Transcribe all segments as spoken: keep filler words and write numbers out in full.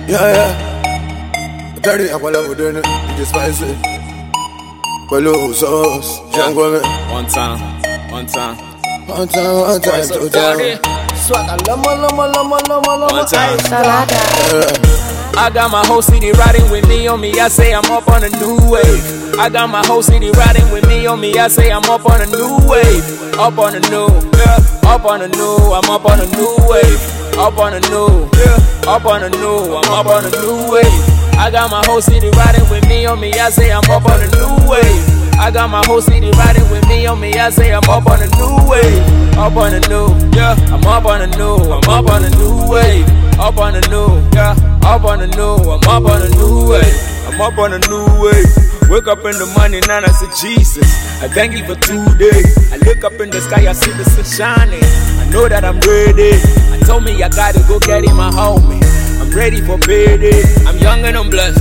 Yeah, yeah. Dirty, I'm gonna do it. You just spicy. Hello, sauce. Young woman. One time, one time. One time, one time, two time. Swagger, lama, lama, lama, lama, lama. One time. Yeah. I got my whole city riding with me on me. I say I'm up on a new wave. I got my whole city riding with me on me. I say I'm up on a new wave. Up on a new, yeah. Up on a new. I'm up on a new wave. Up on a new, yeah. Up on a new. I'm up on a new wave. I got my whole city riding with me on me. I say I'm up on a new wave. I got my whole city riding with me on me. I say I'm up on a new wave. Up on a new, yeah. I'm up on a new. I'm up on a new wave. Up on a new, yeah. Up on a new. I'm up on a new wave. I'm up on a new wave. Wake up in the morning and I say Jesus, I thank you for today. I look up in the sky, I see the sun shining. I know that I'm ready. I told me I gotta go get in my homie. I'm ready for payday. I'm young and I'm blessed.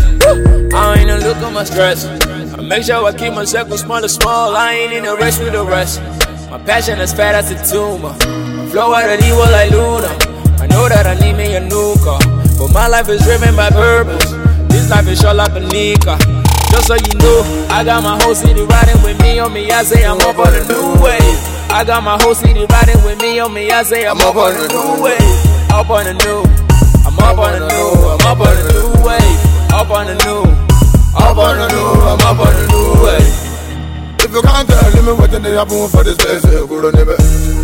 I ain't a look at my stress. I make sure I keep my circle small and small. I ain't in a race with the rest. My passion is fat as a tumor. My flow out of evil like Luna. I know that I need me a new car, but my life is driven by purpose. This life is short like a Nika. Just so you know, I got my whole city riding with me on me. I say I'm up on a new wave. I got my whole city riding with me on me. I say I'm up on a new wave. Up on a new. I'm up on a new. I'm up on a new wave. Up on a new. Up on a new. I'm up on a new wave. If you can't tell me what they happen for this place, go to Nebe.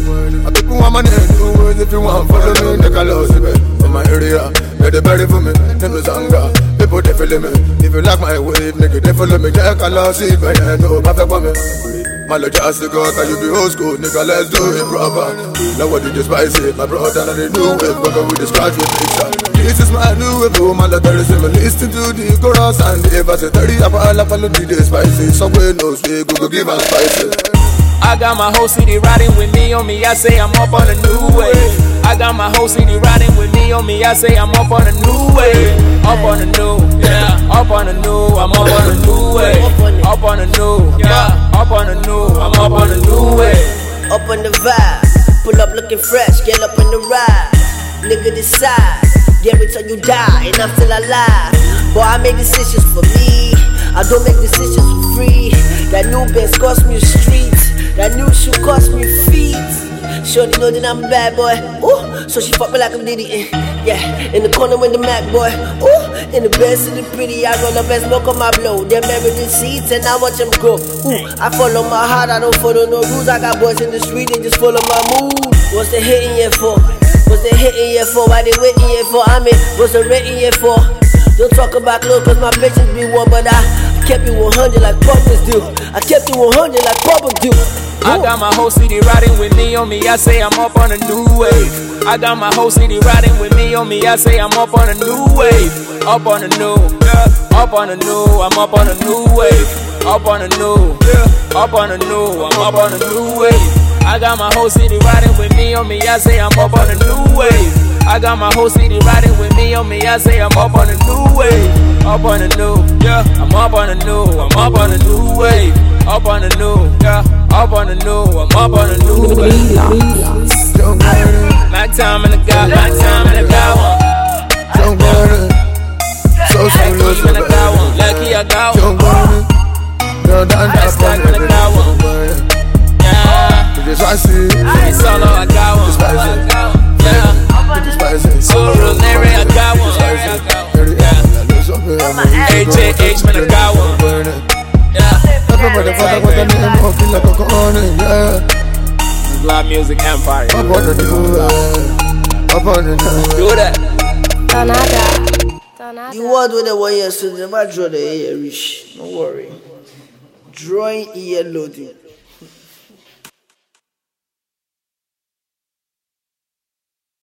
I think one man do it. If you want follow me, they can lose it. In my area, they're the berry for me. Them is anger. People they feel me. If you like my wave, nigga, they follow me. They can lose it, but I know my for me. My love just to go, cause you be old school, nigga, let's do it proper. Now what you just spice it, my brother, and the new wave, but we just scratch with picture. This is my new wave, oh, my love, there is a listen to the chorus, and if I say thirty, I follow, follow the spicy. Somewhere knows we go, go give us spicy. I got my whole city riding with me on me. I say I'm up on a new wave. I got my whole city riding with me on me. I say I'm up on a new wave. Up on a new, yeah. Up on a new, I'm up on a new wave. Up on a new, yeah. Up on a new, I'm up on a new wave. Up on the vibe, pull up looking fresh, get up in the ride. Nigga decide, get it till you die, and I'm still alive. Boy, I make decisions for me, I don't make decisions for free. That new Benz cost me a street, that new shoe cost me feet. Shorty know that I'm a bad boy, ooh, so she fuck me like I'm Diddy, eh. Yeah, in the corner with the Mac boy, ooh, in the best of the pretty, I roll up and smoke on my blow. They're married in seats and I watch them grow. Ooh, I follow my heart, I don't follow no rules. I got boys in the street, they just follow my mood. What's they hitting here for? What's they hitting here for? Why they waiting here for? I mean, what's they waiting here for? Don't talk about clothes cause my patience be one, but I kept it one hundred like puppets do. I kept it one hundred like puppets do. I got my whole city riding with me on me. I say I'm up on a new wave. I got my whole city riding with me on me. I say I'm up on a new wave. Up on a new, yeah. Up on a new. I'm up on a new wave. Up on a new, yeah. Up on a new. I'm up on a new wave. I got my whole city riding with me on me. I say I'm up on a new wave. I got my whole city riding with me on me. I say I'm up on a new wave. Up on a new, yeah. I'm up on a new. I'm up on a new wave. Up on a new, yeah. Up on a new. I'm up on a new wave. My time in the God, my time in the God one. Don't burn it. So serious in the God one. Lucky I got one. Don't burn it. Girl, down that Stack in the God one. Yeah. Just I see. It's solo, I got one. Just spicy. Yeah. Just spicy. Solo, Larry, I got one. Yeah. A J H, man, I got one. Yeah. Black Music Empire. Up on the new, up on the new. Do that. Donada. You want with the one yesterday, my draw the air rich. Don't worry. Drawing ear loading.